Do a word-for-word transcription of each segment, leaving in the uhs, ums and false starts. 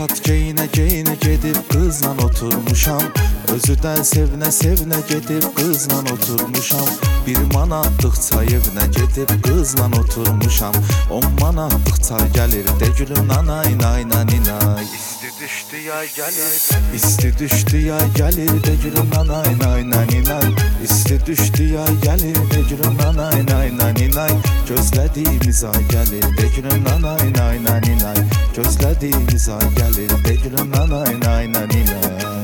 kat geyinə geyinə gedib qızla oturmuşam. Özüdən sevinə sevinə gedib qızla oturmuşam. Bir manatlıq çay evinə gedib qızla oturmuşam. On manatlıq çay gəlir de gülüm nanay nay naninay. İsti düşdü yay gəlir, isti düşdü yay gəlir de gülüm nanay nay naninay. İsti düşdü yay gəlir de gülüm nanay nay naninay. Gözlədiyimiz ay gəlir de gülüm nanay nay naninay. Gözlədiyimiz ay gəlir de gülüm nanay nay naninay.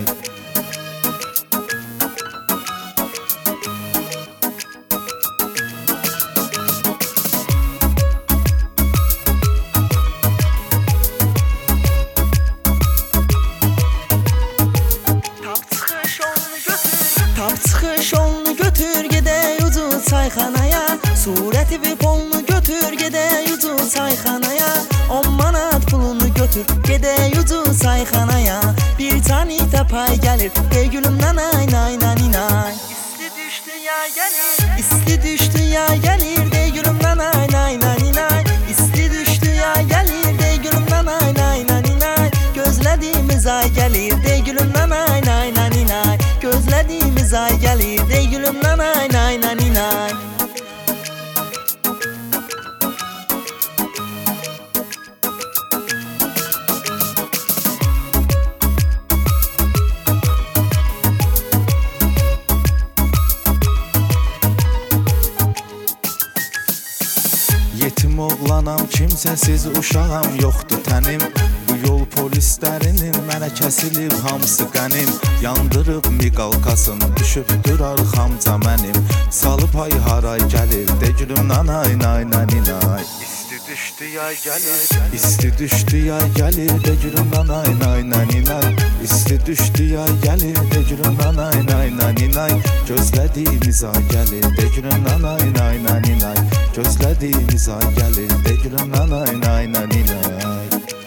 Tap çıxış olunu götür gedək ucu çayxanaya. Surəti və polunu götür gedək ucu çayxanaya. On manat pulunu götür gedək ucu çayxanaya. Bir tane tapay gəlir de gülüm nanay nay naninay. İsti düşdü yay gəlir, isti düşdü yay gəlir de gülüm nanay nay naninay. İsti düşdü yay gəlir de gülüm nanay nay naninay. Gözlədiyimiz ay gəlir de gülüm nanay nay naninay. Gözlədiyimiz ay gəlir de gülüm nanay nay naninay. Yetim oğlanam, kimsəsiz uşağam, yoxdur tənim. Bu yol polislərinin mənə kəsilib hamısı qənim. Yandırıb miqalkasın, düşübdür arxamca mənim. Salıb ay haray gəlir de gülüm nanay nay naninay. İsti düşdü yay gəlir, isti düşdü yay gəlir de gülüm nanay nay naninay. İsti düşdü yay gəlir de gülüm nanay nay naninay. Gözlədiyimiz ay gəlir de gülüm nanay nay naninay. Gözlədiyimiz ay gəlir de gülüm nanay nay naninay.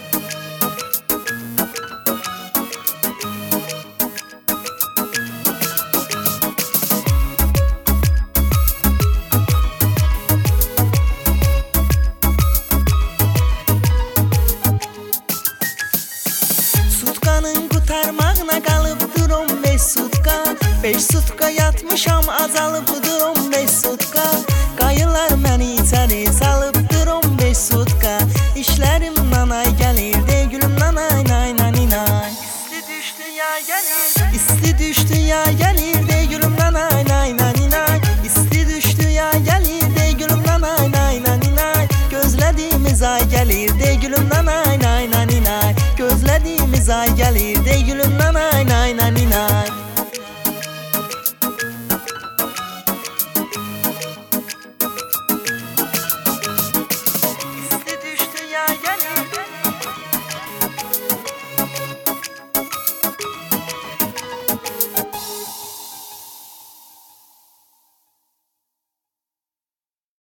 Sutkanın qutarmağına qalıbdır on beş sutka. Beş sutka yatmışam azalıbdır on